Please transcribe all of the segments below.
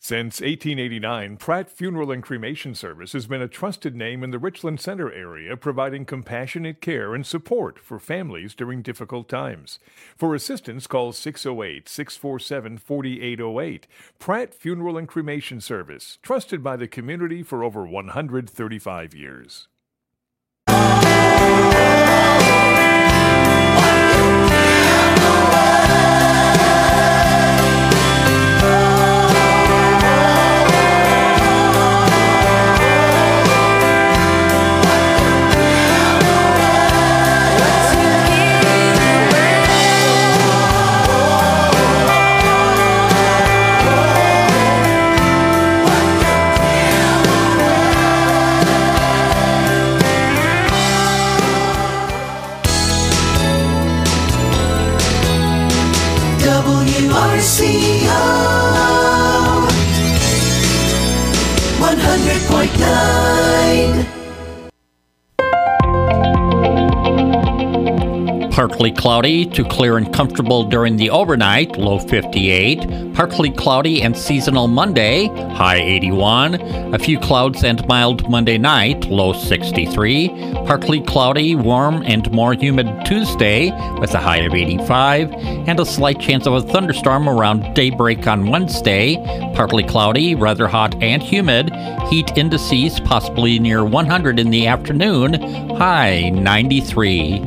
Since 1889, Pratt Funeral and Cremation Service has been a trusted name in the Richland Center area, providing compassionate care and support for families during difficult times. For assistance, call 608-647-4808. Pratt Funeral and Cremation Service, trusted by the community for over 135 years. WRCO 100.9. Partly cloudy to clear and comfortable during the overnight, low 58. Partly cloudy and seasonal Monday, high 81. A few clouds and mild Monday night, low 63. Partly cloudy, warm, and more humid Tuesday with a high of 85. And a slight chance of a thunderstorm around daybreak on Wednesday. Partly cloudy, rather hot and humid. Heat indices possibly near 100 in the afternoon, high 93.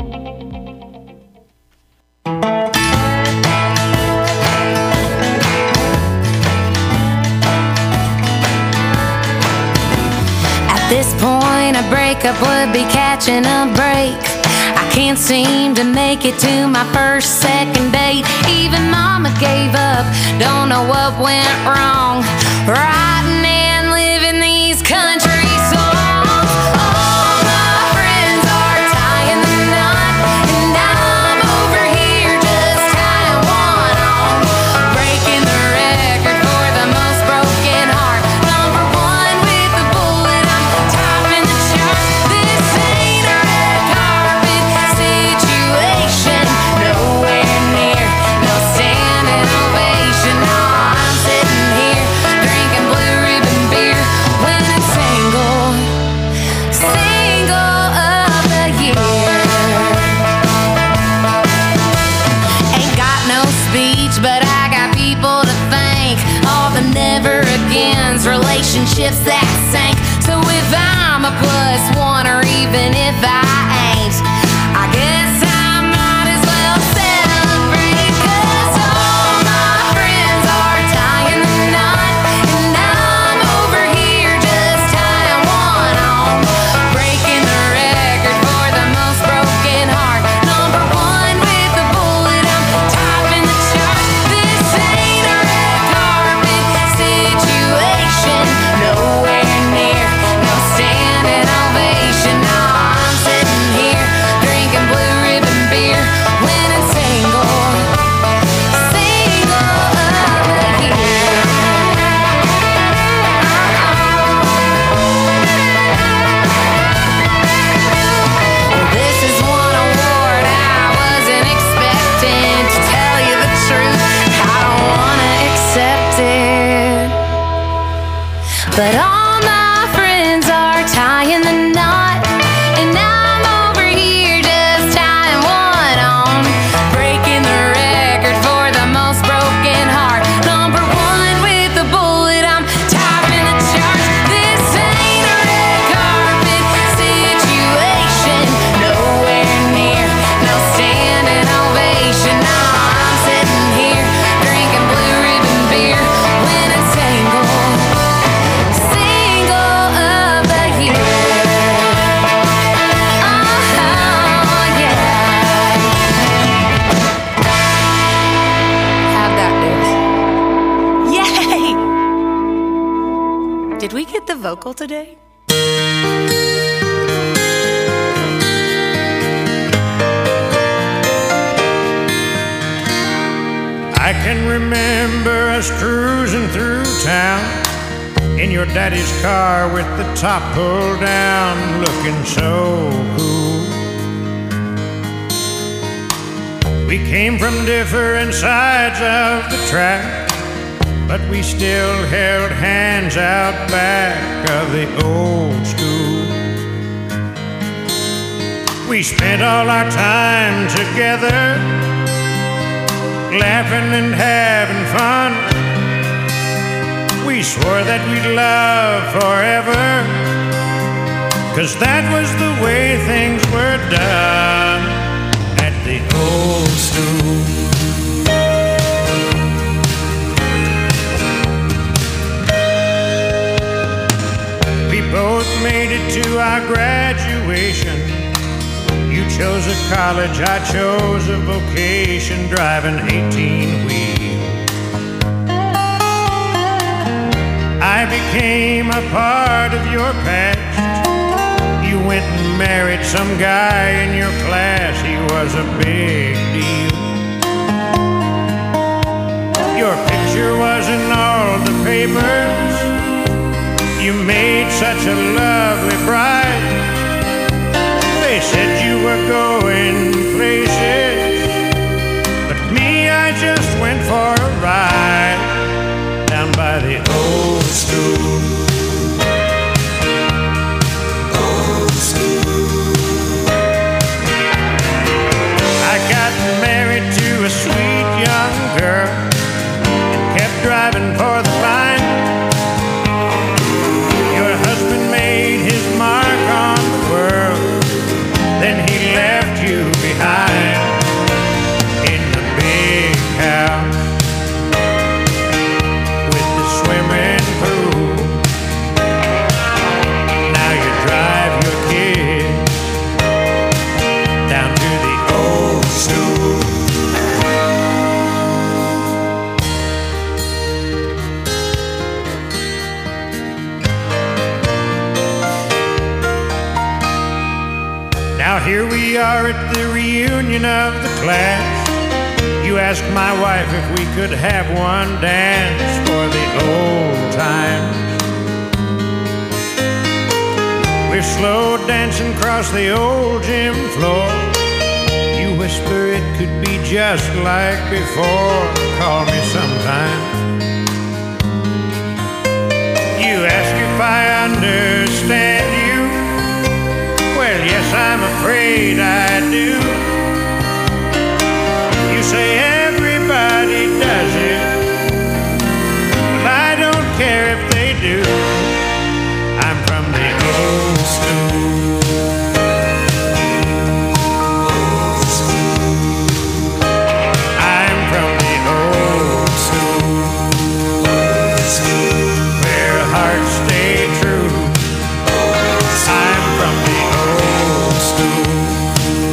A breakup would be catching a break. I can't seem to make it to my first, second date. Even mama gave up, don't know what went wrong. Writing and living these country songs. All my friends are tying the knot, and I'm over here just tying one on. Breaking the record for the most broken heart. Number one with the bullet, I'm topping the chart. This ain't a red carpet situation. Nowhere near, no standing ovation. No, I'm sitting here drinking blue ribbon beer when it's single of the year. Ain't got no speech, but I got people to thank. All the never agains, relationships that sank. So if I'm a +1 or even if I ain't, I guess I might as well celebrate. 'Cause all my friends are tying the knot, and I'm over here just tying one on. Breaking the record for the most broken heart. Number one with the bullet, I'm topping the chart. This ain't a red carpet situation. Nowhere near, no standing ovation. No, I'm sitting here drinking blue ribbon beer when it's single of the year. This is one award I wasn't expecting. To tell you the truth, I don't wanna accept it. But all my friends are tying the knot, and I'm over here just tying one on. Breaking the record for the most broken heart. Number one with the bullet, I'm topping the charts. This ain't a red carpet situation. Nowhere near, no standing ovation. No, I'm sitting here drinking blue ribbon beer when it's single of the year. Oh, yeah. How'd that do? Yay! Did we get the vocal today? I can remember us cruising through town in your daddy's car with the top pulled down, looking so cool. We came from different sides of the track, but we still held hands out back of the old school. We spent all our time together, laughing and having fun. We swore that we'd love forever, 'cause that was the way things were done at the old school. We both made it to our graduation. You chose a college, I chose a vocation, driving 18-wheel. I became a part of your past. You went and married some guy in your class. He was a big deal. Your picture was in all the papers. You made such a lovely bride. They said you were going places, but me, I just went for a ride down by the old school. Old school. I got married to a sweet young girl and kept driving for the line. Your husband made his mark on the world, then he left you behind in the big house with the swimming pool. Now you drive your kids down to the old school. Now here we are at the reunion of the class. You asked my wife if we could have one dance for the old times. We're slow dancing across the old gym floor. You whisper it could be just like before. Call me sometime. You ask if I understand you. Well, yes, I'm afraid I do. You say everybody does it. Well, I don't care if they do. I'm from the old school. Old school. I'm from the old school. Old school. Where hearts stay true. I'm from the old school.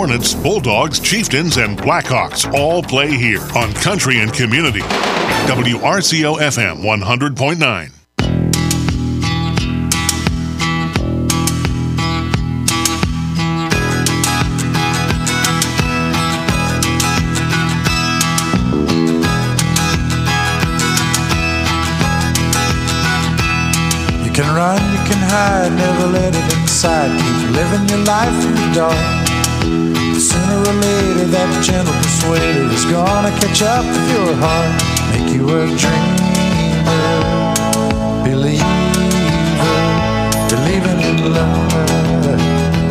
Hornets, Bulldogs, Chieftains, and Blackhawks all play here on Country and Community. WRCO FM 100.9. You can run, you can hide, never let it inside. Keep living your life in the dark. Sooner or later that gentle persuader is gonna catch up with your heart. Make you a dreamer, believer, believing in love.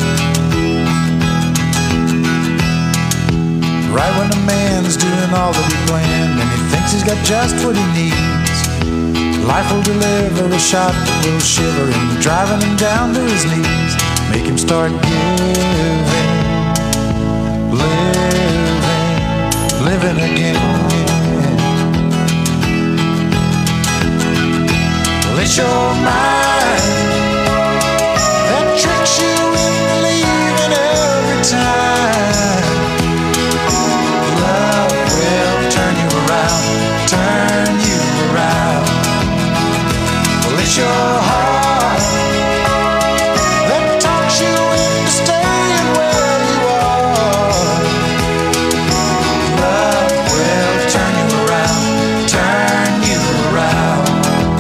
Right when a man's doing all that he planned and he thinks he's got just what he needs, life will deliver a shot that will shiver him, driving him down to his knees. Make him start giving, living again. Well, it's your mind that tricks you into believing every time. Love will turn you around, turn you around. Well, it's your heart that talks you into staying where you are. Love will turn you around, turn you around.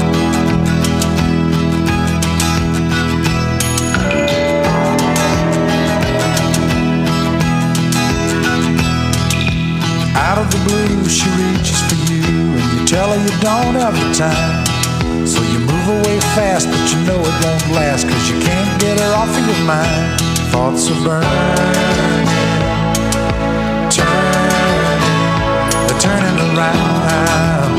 Out of the blue she reaches for you and you tell her you don't have the time. So you move away fast, but you know it won't last, 'cause you can't get her off of your mind. Thoughts are burning, turning, they're turning around.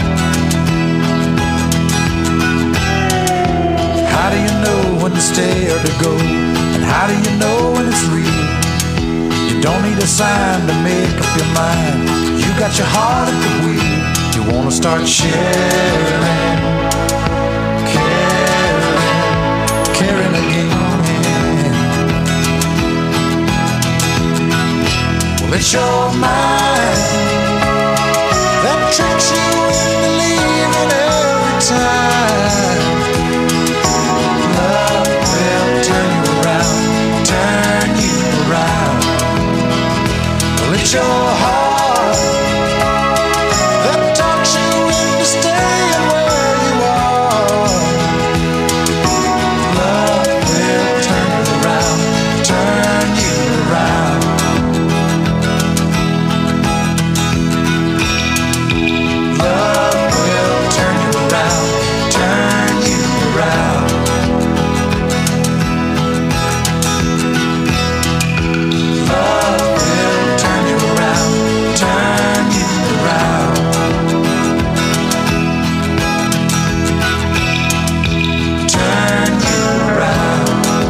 How do you know when to stay or to go? And how do you know when it's real? You don't need a sign to make up your mind. You got your heart at the wheel. You wanna start sharing, caring again. Well, it's your mind that tricks you into leaving every time. Love will turn you around, turn you around. Well, it's your heart that talks you into staying where you are. Love will turn you around, turn you around. Love will turn you around, turn you around. Love will turn you around, turn you around. Turn you around.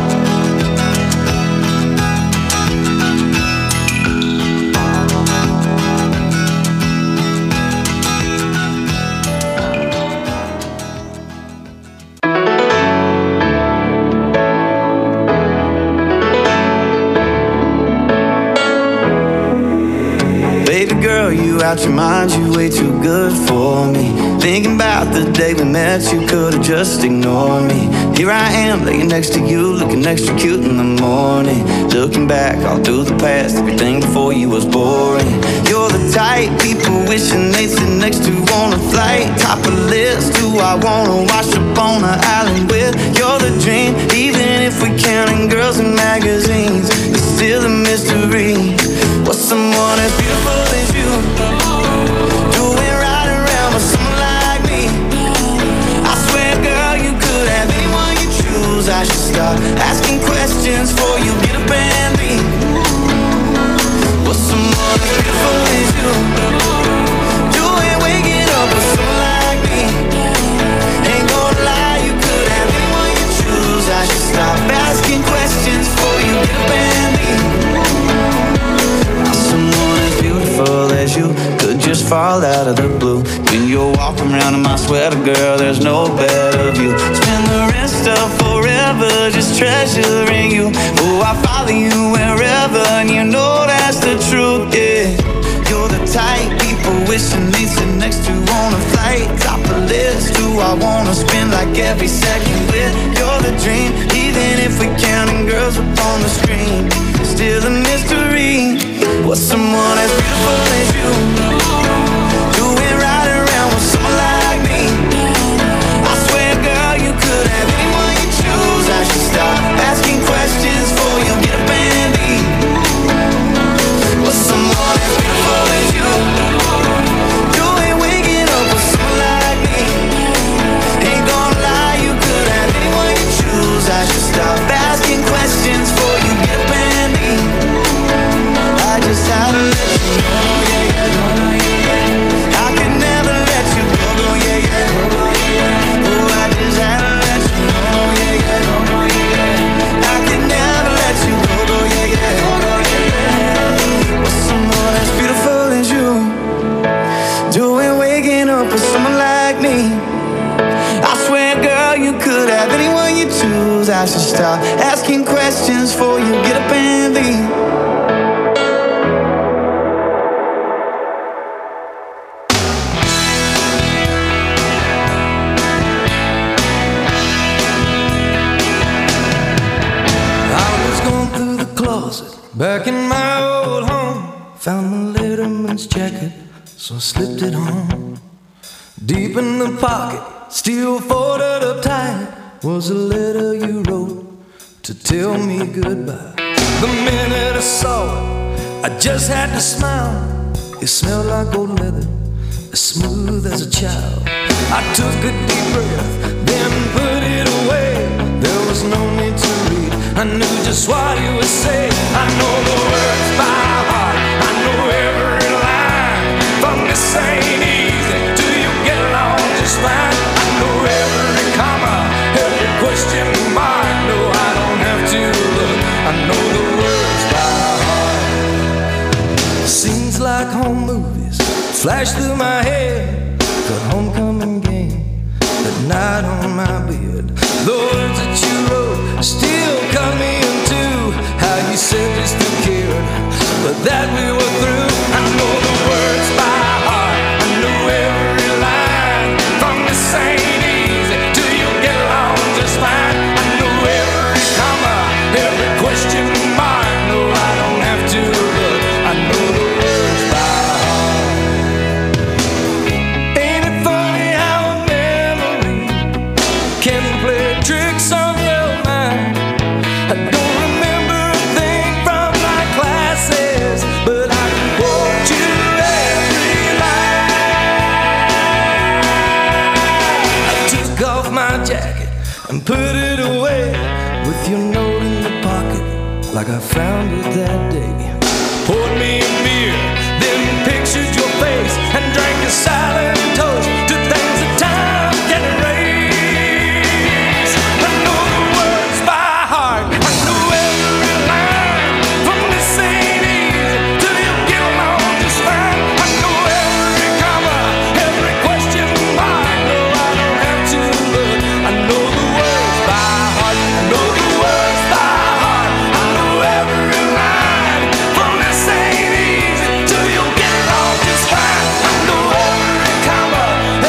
Baby girl, you out your mind, you way too good for me. Thinking about the day we met, you could've just ignored me. Here I am, laying next to you, looking extra cute in the morning. Looking back all through the past, everything before you was boring. You're the type people wishing they'd sit next to on a flight. Top of the list, who I wanna wash up on an island with. You're the dream, even if we counting girls in magazines. It's still a mystery. What's someone as beautiful as you doing right around with someone like me? I swear, girl, you could have anyone you choose. I should stop asking questions before you get up and leave. What's someone as beautiful as you doing waking up with someone like me? Ain't gonna lie, you could have anyone you choose. I should stop asking questions before you get up and leave. Someone as beautiful as you could just fall out of the blue. When you're walking around in my sweater, girl, there's no better view. Spend the rest of forever just treasuring you. Oh, I follow you wherever, and you know I wanna spend like every second with. You're the dream, even if we're counting girls up on the screen. Still a mystery. What's someone as beautiful as you doing right around with someone like me? I swear, girl, you could have anyone you choose. I should stop asking questions before you get up and leave. What's someone as beautiful as you doing waking up with someone like me? Ain't gonna lie, you could have anyone you choose. I should stop asking questions before you get up and leave. I just had to let you know, yeah, yeah. I could never let you go, yeah, yeah. Oh, I just had to let you know, yeah, yeah. I could never let you go, yeah, yeah. What's someone as beautiful as you doing waking up with someone like me? I swear, girl, you could have anyone you choose. I should stop asking questions before you get up and leave. Back in my old home, found my letterman's jacket, so I slipped it on. Deep in the pocket, still folded up tight, was a letter you wrote to tell me goodbye. The minute I saw it, I just had to smile. It smelled like old leather, as smooth as a child. I took a deep breath, then put it away. There was no need to read, I knew just what you would say. I know the words by heart, I know every line. From this ain't easy, do you get along just fine? I know every comma, every question mark. No, I don't have to look, I know the words by heart. Scenes like home movies flash through my head. The homecoming game, at night on my bed. The words that you wrote still cut me in two. How you said you still cared, but that we were through. I know the words by heart, I know every line. From this ain't easy, do you get along just fine? I know every comma, every question mark. No, I don't have to look, I know the words by heart. Ain't it funny how a memory can play tricks on your mind? I don't remember a thing from my classes, but I can quote you every line. I took off my jacket and put it away, with your note in the pocket, like I found it that day. Poured me a beer, then pictured your face, and drank a silent toast to things that time can erase. I know the words by heart, I know every line. From this ain't easy, do you get along just fine? I know every comma, every question mark. No, I don't have to look, I know the words by heart. I know the words by heart, I know every line. From this ain't easy, do you get along just fine? I know every comma,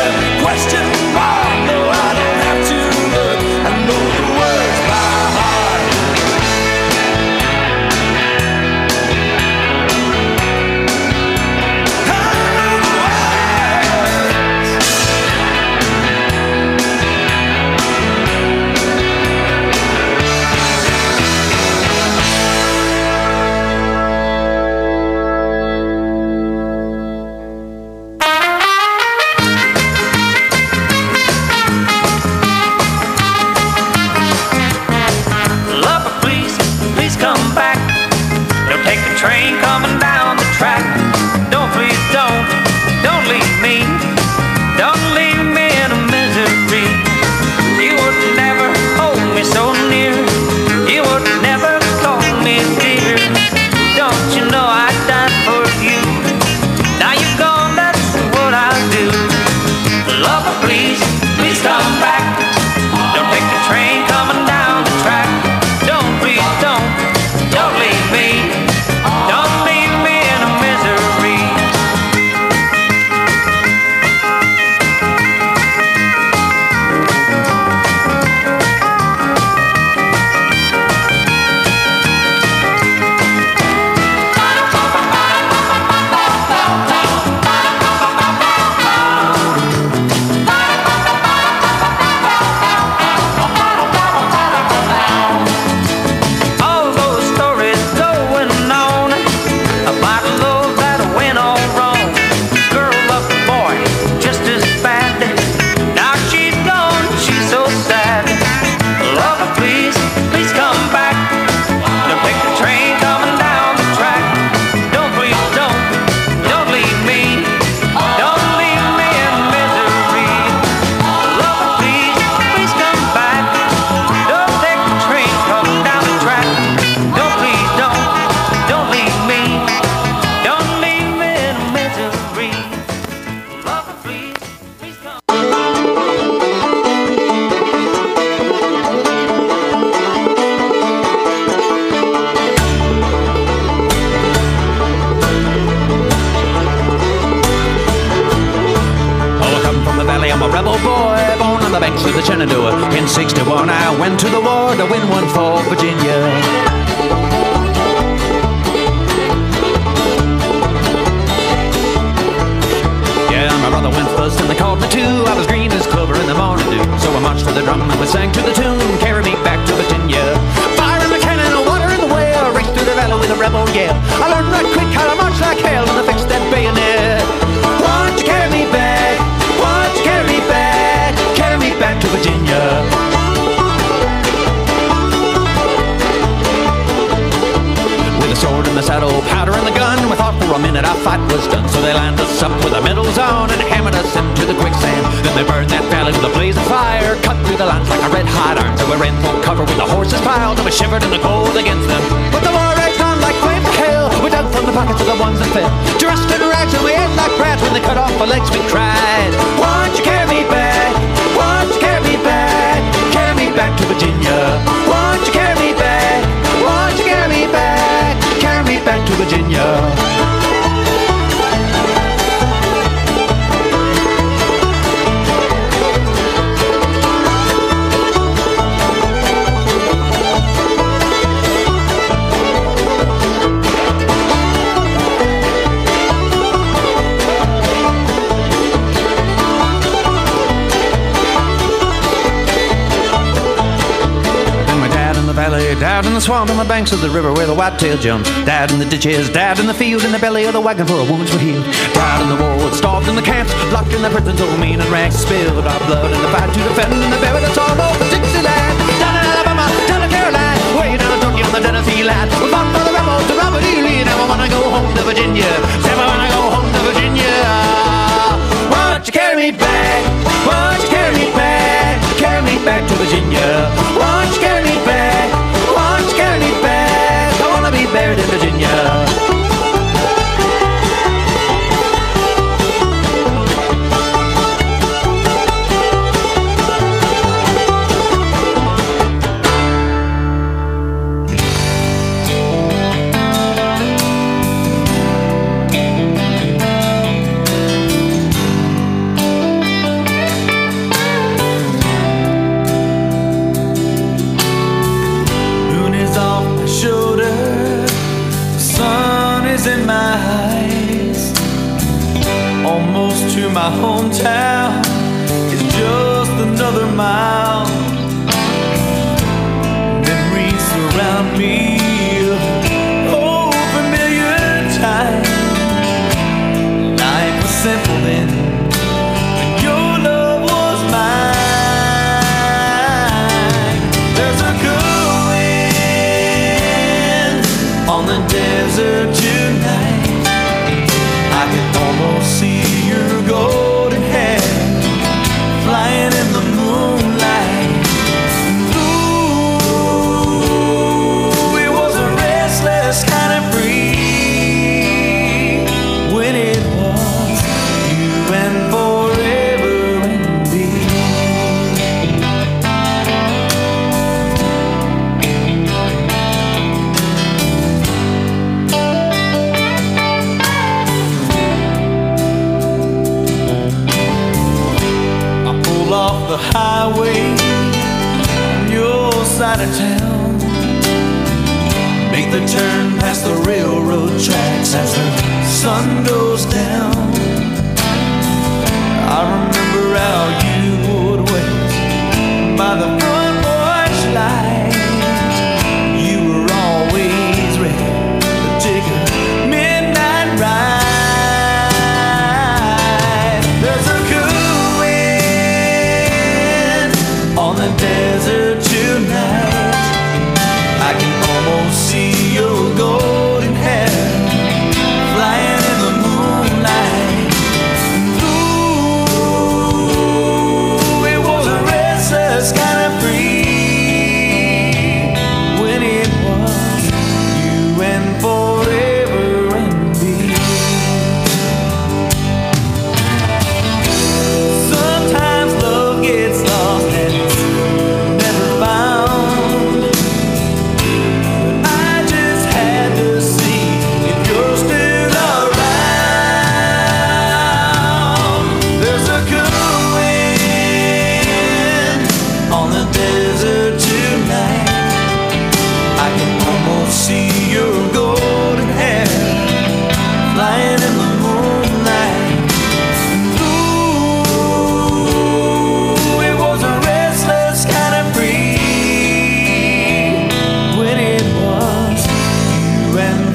to the Shenandoah. In 61 I went to the war to win one for Virginia. My brother went first and they called me too. I was green as clover in the morning dew. So I marched to the drum and we sang to the tune, carry me back to Virginia. Fire in the cannon, water in the well, race through the valley with a rebel yell. I learned right quick how to march like hell and I fixed that bayonet. Won't you carry me back? Won't you carry me back? Carry me back to Virginia. Sword in the saddle, powder in the gun. We thought for a minute our fight was done. So they lined us up with our medals on and hammered us into the quicksand. Then they burned that valley with a blaze of fire, cut through the lines like a red hot iron. So we ran for cover with the horses piled and we shivered in the cold against them. But the war raged on like flame of hell. We dug from the pockets of the ones that fell, dressed in rags and we ate like rats. When they cut off our legs we cried, won't you carry me back? Won't you carry me back? Carry me back to Virginia. Won't you carry me back? Won't you carry me back? Carry me back to Virginia. Died in the swamp on the banks of the river where the whitetail jumps. Died in the ditches, died in the field, in the belly of the wagon for our wounds were healed. Died in the war, starved in the camps, locked in the prisons, old mean and rags. Spilled our blood in the fight to defend, and they buried us all over Dixieland. Down in Alabama, down in Carolina, way down in Georgia on the Tennessee line. We fought for the rebels to Robert E. Lee. Now I wanna go home to Virginia. Say I wanna go home to Virginia. Won't you carry me back? Won't you carry me back? Carry me back to Virginia. Won't you carry me back? Won't you carry me back? I wanna be buried in Virginia. In my eyes, almost to my hometown, it's just another mile. Memories surround me, oh, familiar time. Life was simple then, when your love was mine. There's a good wind on the desert tonight. I can almost see your golden hair flying in the moonlight. Ooh, it was a restless kind of free when it was you and forever and me. Off the highway on your side of town, make the turn past the railroad tracks as the sun goes down. I remember how you would wait by the front porch light. You were always ready to take a midnight ride. There's a on the desert tonight. I can almost see your golden hair flying in the moonlight. Ooh, it was a restless kind of free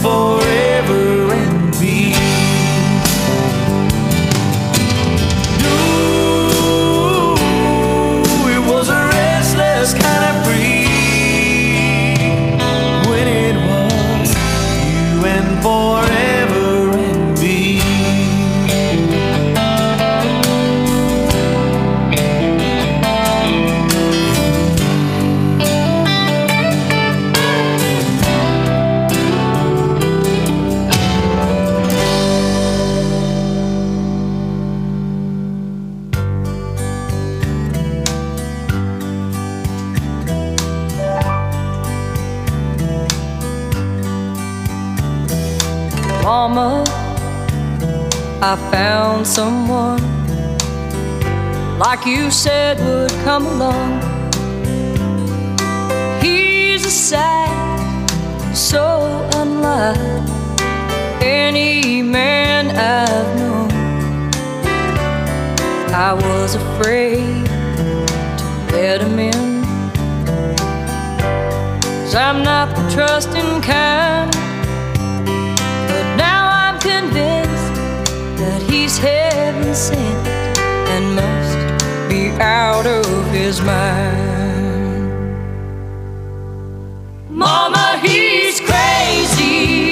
forever and be. Ooh, it was a restless kind of breeze when it was you and forever and be. Mama, I found someone like you said would come along. He's a sight so unlike any man I've known. I was afraid to let him in, 'cause I'm not the trusting kind. Convinced that he's heaven sent and must be out of his mind. Mama, he's crazy,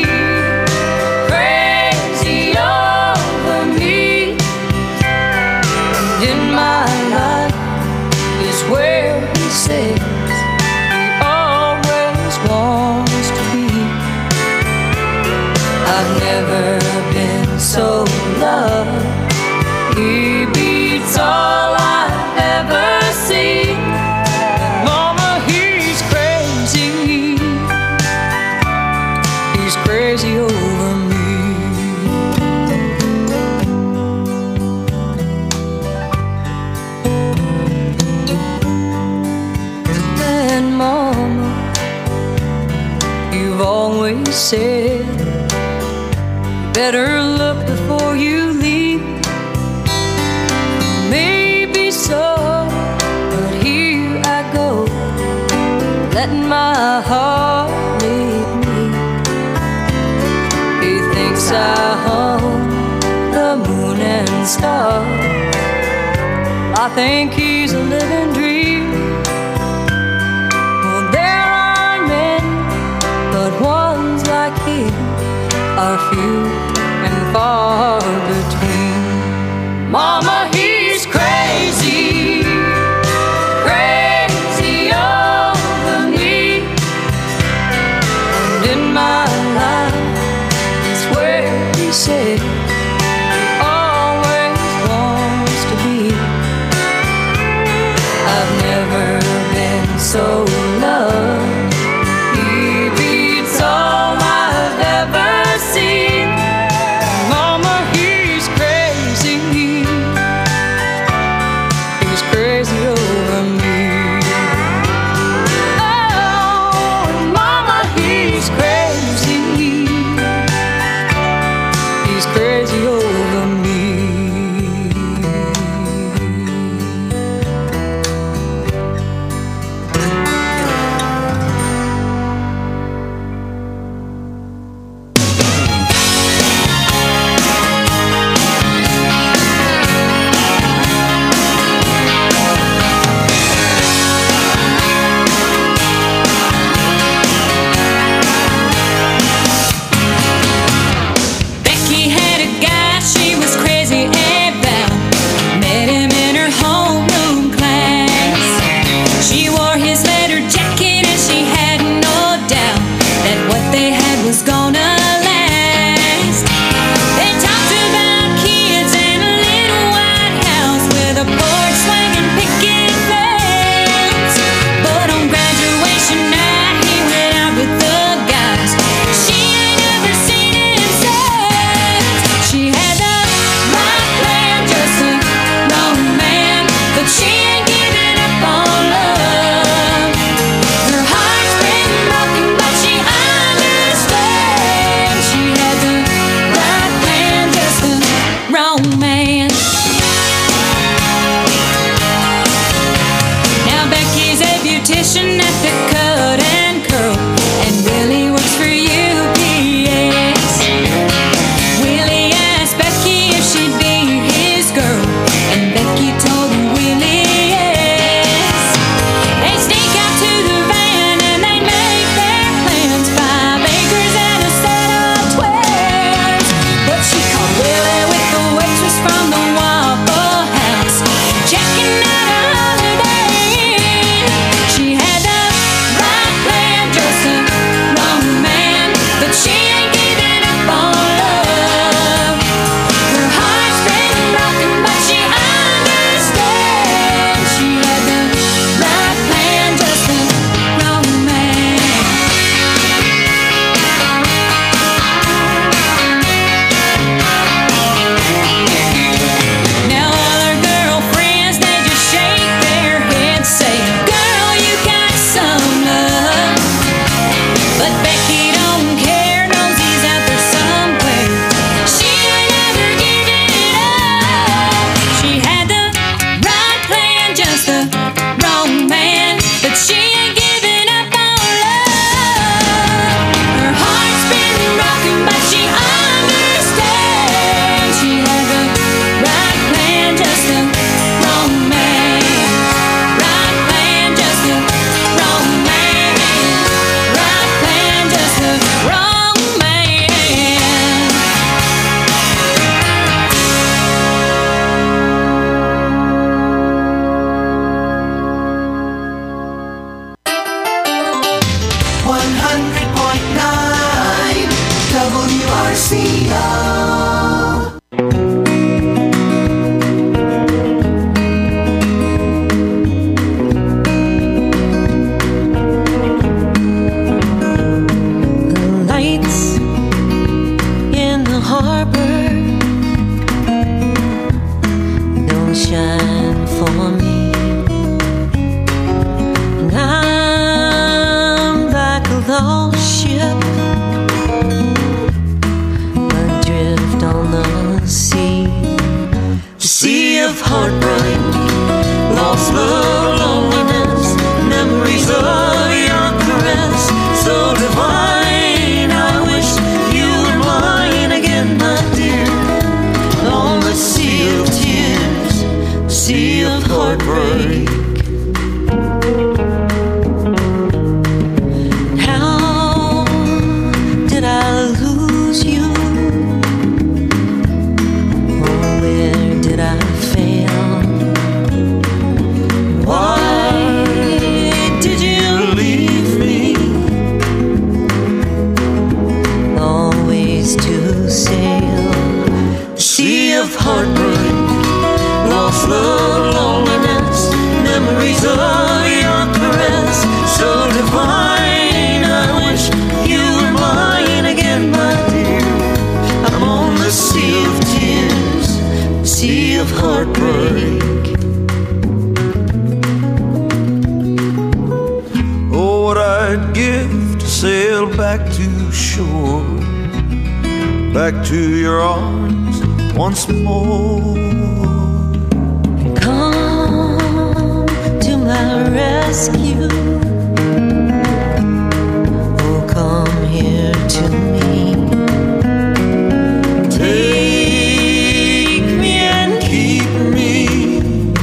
crazy over me. In my life is where he says he always wants to be. I've never been so loved. He beats all I've ever seen. And Mama, he's crazy. He's crazy over me. And Mama, you've always said better look before you leave. Maybe so, but here I go, letting my heart lead me. He thinks I own the moon and stars. I think he's a living dream. Well, there are many, but ones like him are few and far between. Mama, he's crazy, crazy over me. And in my life is where he said he always wants to be. I've never been so loved. He beats all I've ever seen. Mama, he's crazy. He's crazy over me. Oh, Mama, he's crazy. He's crazy over me. Back to your arms once more. Come to my rescue. Oh, come here to me. Take me and keep me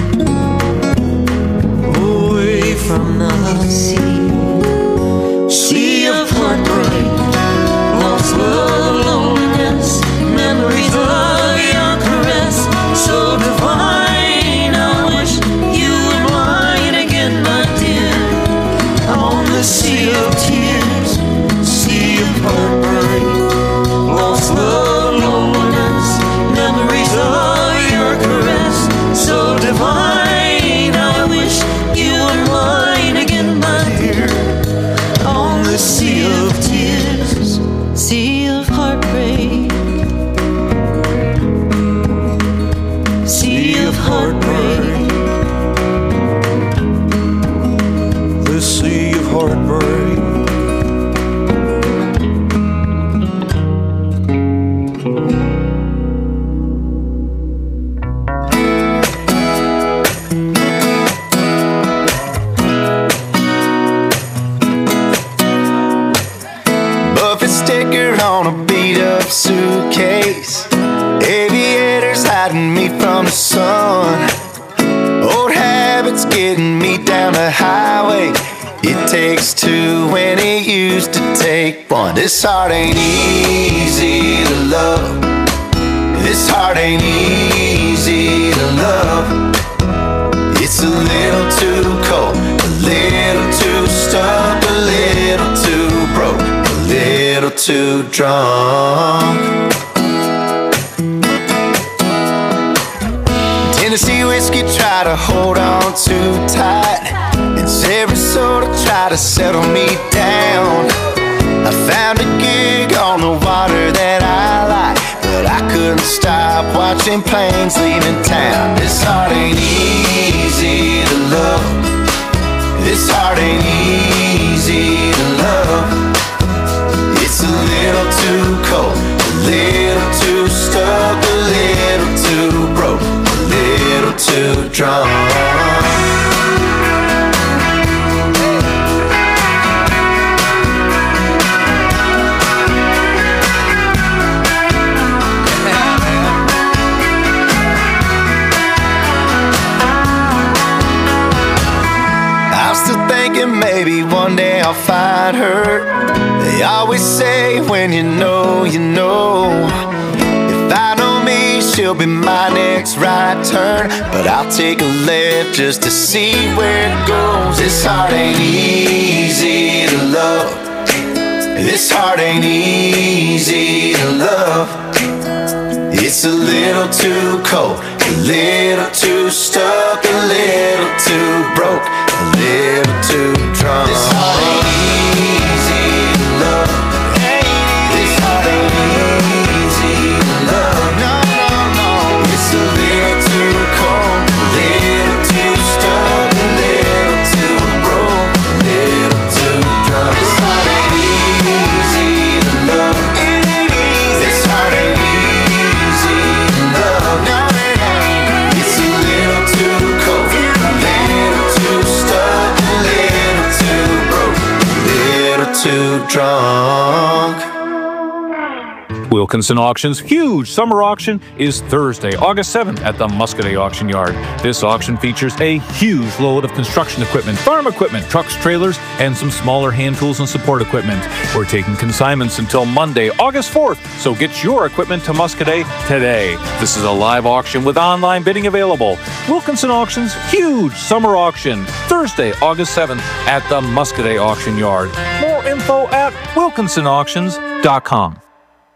away from the sea. Sea of heartbreak, lost love, loneliness, memories of your caress, so divine. I wish you were mine again, my dear. On the sea of tears, sea of heartbreak, lost love, loneliness, memories of your caress, so divine. I wish you were mine again, my dear. On the sea of tears, sea of heartbreak, sea of heartbreak, the sea of heartbreak. Buffett sticker on a beat up suitcase. Aviators hiding me from the sun. Old habits getting me down the highway. It takes two when it used to take one. This heart ain't easy to love. This heart ain't easy to love. It's a little too cold, a little too stuck, a little too broke, a little too drunk. Tennessee whiskey try to hold on too tight, and Sarasota try to settle me down. I found a gig on the water that I like, but I couldn't stop watching planes leaving town. This heart ain't easy to love. This heart ain't easy to love. It's a little too cold, a little too stuck, a little too broke, a little too drunk. Maybe one day I'll find her. They always say when you know, you know. If I know me, she'll be my next right turn. But I'll take a left just to see where it goes. This heart ain't easy to love. This heart ain't easy to love. It's a little too cold, a little too stuck, a little too broke, a little too drunk. This heart ain't easy to love. This heart ain't easy to love. No, no, no. It's a little too cold, a little too stuck, a little too broke, a little too drunk. This heart ain't easy to love. This heart ain't easy to love. No, it ain't. It's a little too cold, a little too stuck, a little too broke, a little too drunk. Wilkinson Auction's huge summer auction is Thursday, August 7th at the Muscadet Auction Yard. This auction features a huge load of construction equipment, farm equipment, trucks, trailers, and some smaller hand tools and support equipment. We're taking consignments until Monday, August 4th, so get your equipment to Muscadet today. This is a live auction with online bidding available. Wilkinson Auction's huge summer auction, Thursday, August 7th at the Muscadet Auction Yard. More info at wilkinsonauctions.com.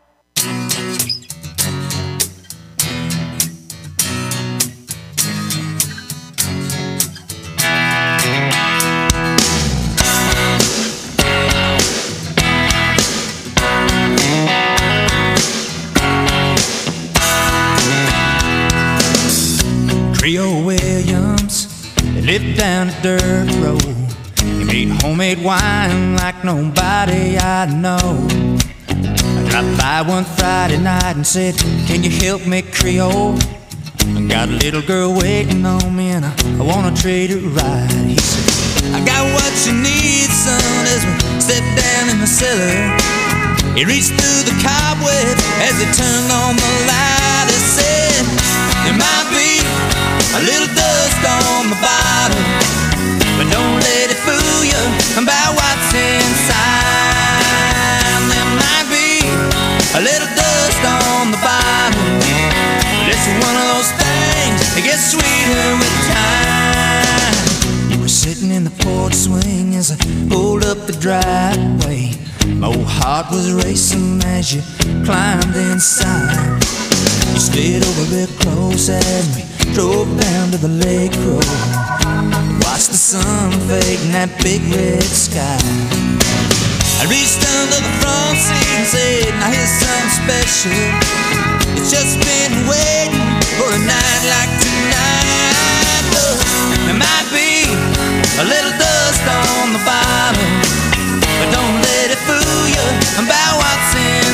Creole Williams, he lived down a dirt road. He made homemade wine like nobody I know. I dropped by one Friday night and said, can you help me, Creole? I got a little girl waiting on me and I wanna treat her right. He said, I got what you need, son, as we stepped down in the cellar. He reached through the cobwebs as he turned on the light. He said, there might be a little dust on the bottom, but don't let it fool you about what's inside. There might be a little dust on the bottom, but it's one of those things that gets sweeter with time. You were sitting in the porch swing as I pulled up the driveway. My old heart was racing as you climbed inside. You stayed over real close and we drove down to the lake road. Watched the sun fade in that big red sky. I reached under the front seat and said, now here's something special. It's just been waiting for a night like tonight. Look, there might be a little dust on the bottom, but don't let it fool you about what's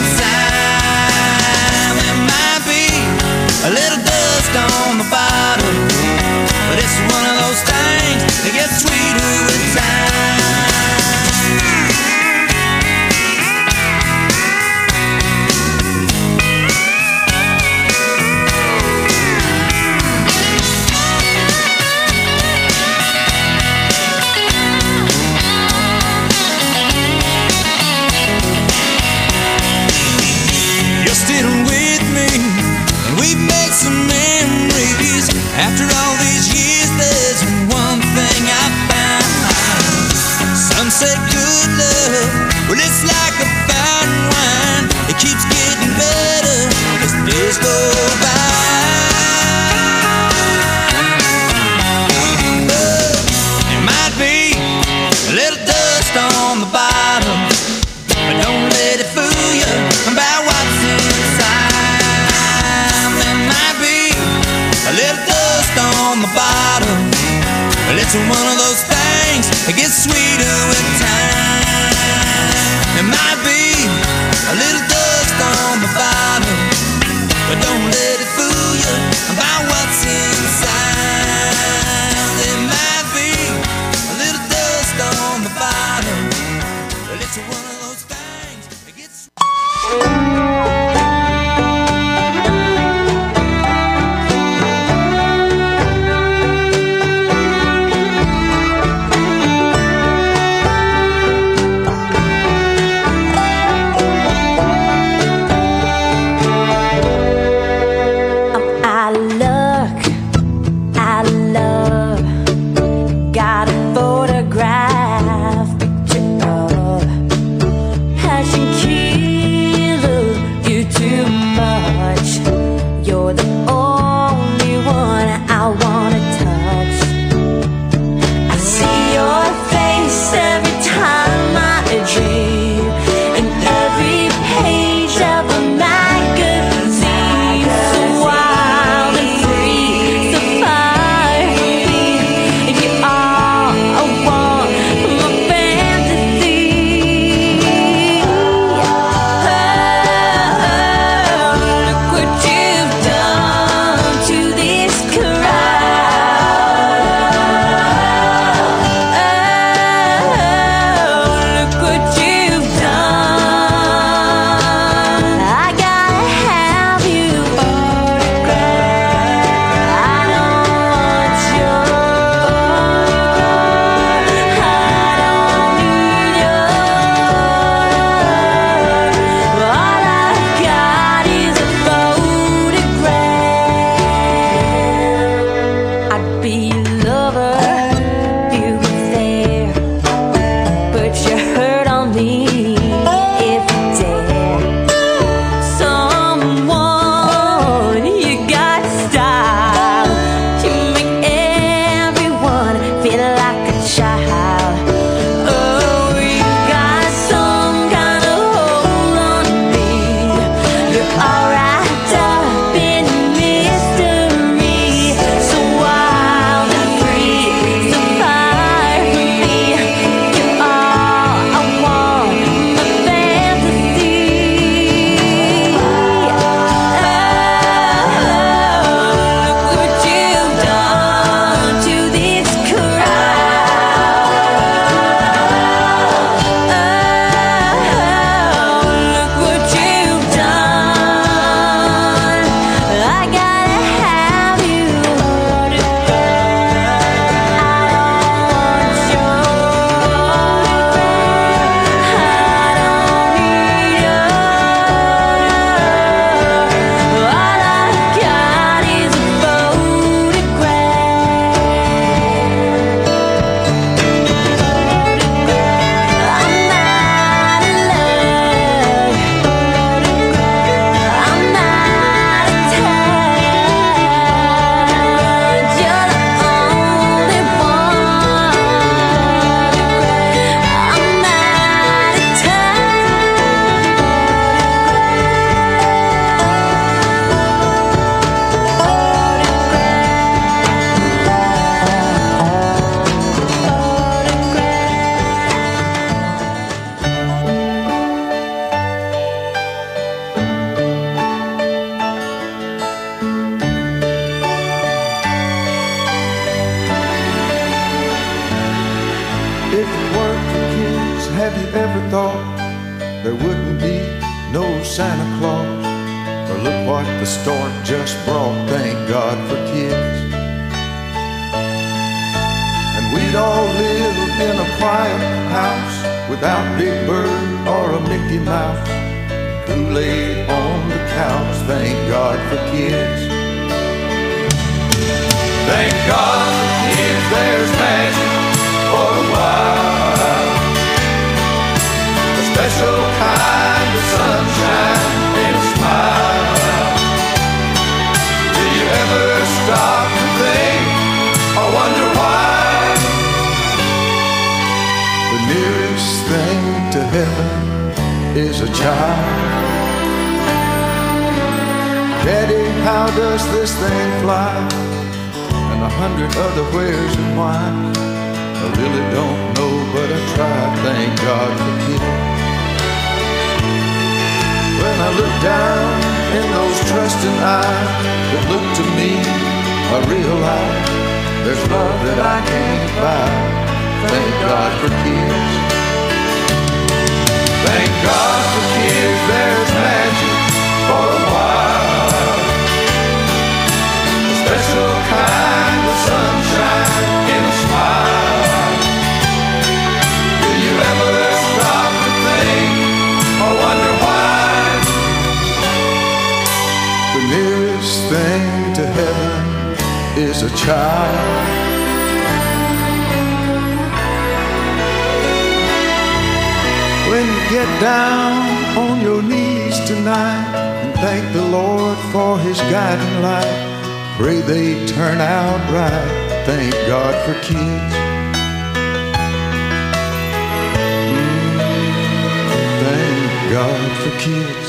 inside. There might be a little dust on the bottom, but it's one of those things that gets sweeter with time. You're still with me, and we've made some memories. After all these years, there's one thing I found. Some say good love, well, it's like a fine wine. It keeps getting better as the days go by. There might be a little dust on the bottom, but don't let it fool you about what's inside. There might be a little dust on the bottom, but it's one of those things that gets sweeter with time. There might be a little dust on the bottom, but don't let it fool you about what's inside. There might be a little dust on the bottom, but it's one of those things that gets there wouldn't be no Santa Claus. Or look what the stork just brought, thank God for kids. And we'd all live in a quiet house without Big Bird or a Mickey Mouse. Kool-Aid on the couch, thank God for kids. Thank God for kids, there's magic for a while. A special kind of sunshine and a smile. Do you ever stop to think or wonder why? The nearest thing to heaven is a child. Daddy, how does this thing fly? And 100 other wheres and whys. I really don't know, but I tried, thank God for kids. When I look down in those trusting eyes that look to me, I realize there's love that I can't buy. Thank God for kids. Thank God for kids, there's magic for a while. A special kind of sunshine in a smile. Do you ever stop to think or wonder why? The nearest thing to heaven is a child. When you get down on your knees tonight and thank the Lord for His guiding light, pray they turn out right, thank God for kids. Thank God for kids.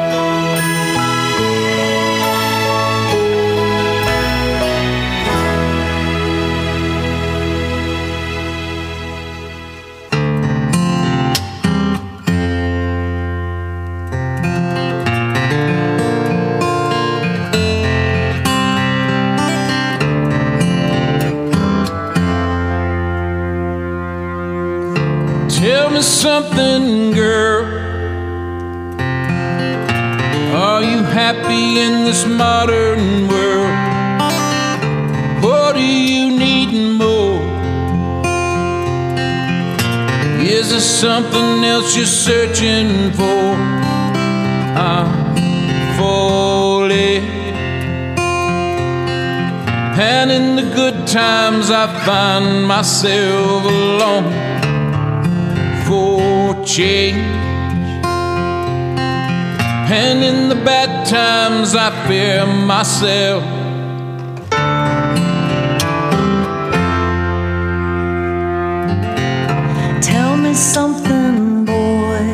Tell me something, girl. Are you happy in this modern world? What do you need more? Is there something else you're searching for? I'm falling. And in the good times I find myself alone for change. And in the bad times I fear myself. Tell me something, boy.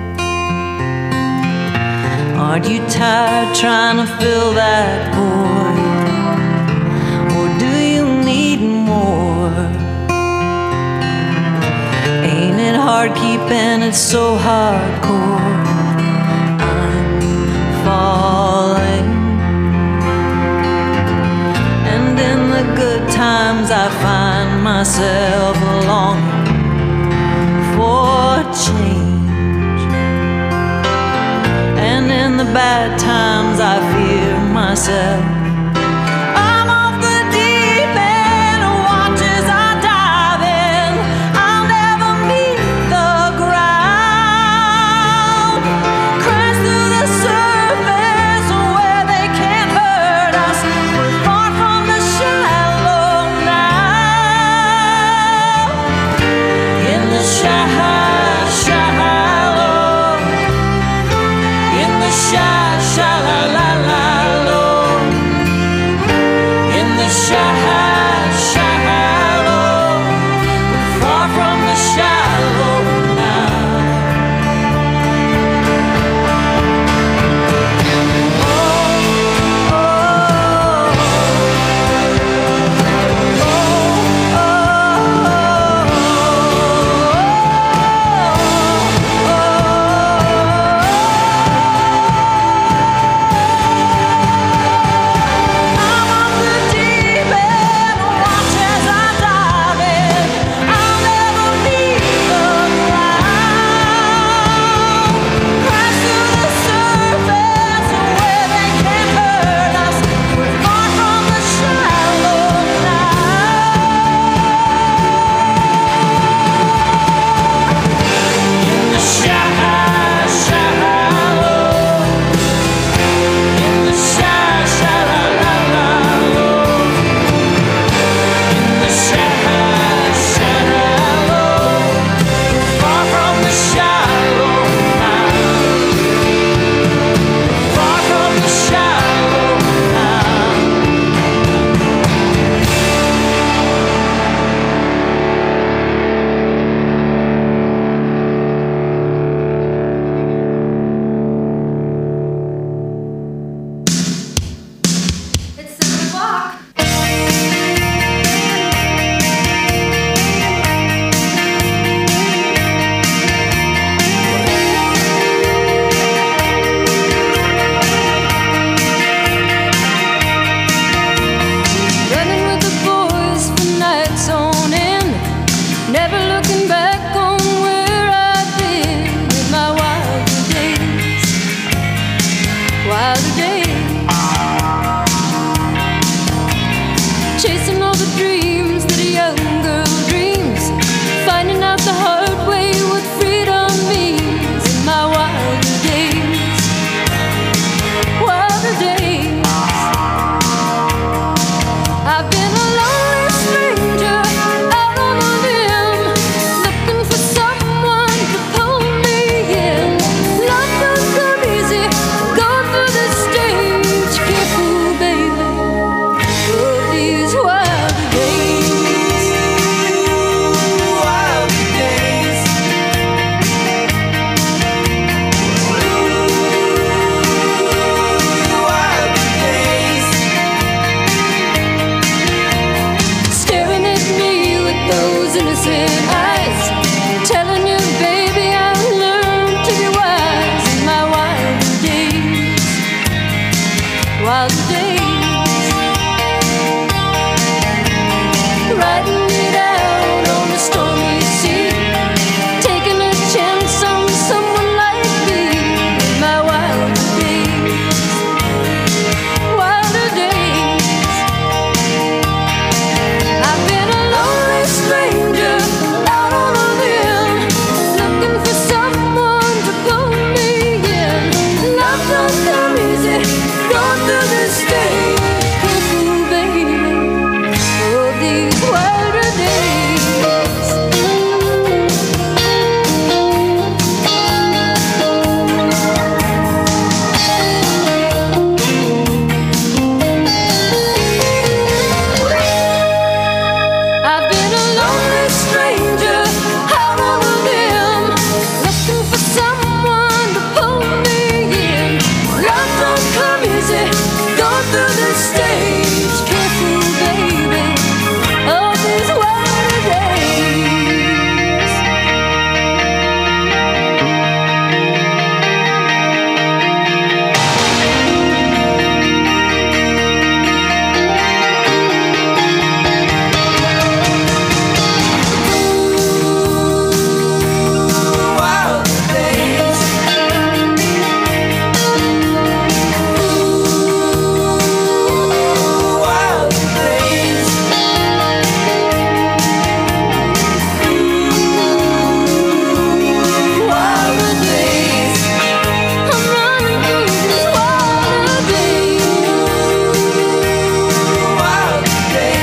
Aren't you tired trying to fill that void? Or do you need more? Ain't it hard keeping it so hardcore? I'm falling. And in the good times I find myself longing for change. And in the bad times I fear myself. I'm off the deep end, watch as I dive in. I'll never meet the ground. Crash through the surface where they can't hurt us. We're far from the shallow now. In the shallow. In the shallow. wilder days. Chasing all the dreams that a young girl dreams, finding out the hard way what freedom means in my wilder days. Wilder days. I've been a lonely stranger out on a limb, looking for someone to pull me in. Love does come easy, go through the stage. Careful, baby, of these wilder days. Wilder days. Wilder days. Staring at me with those innocent eyes, telling you, baby, I've learned to be wise in my wilder days. Wilder days.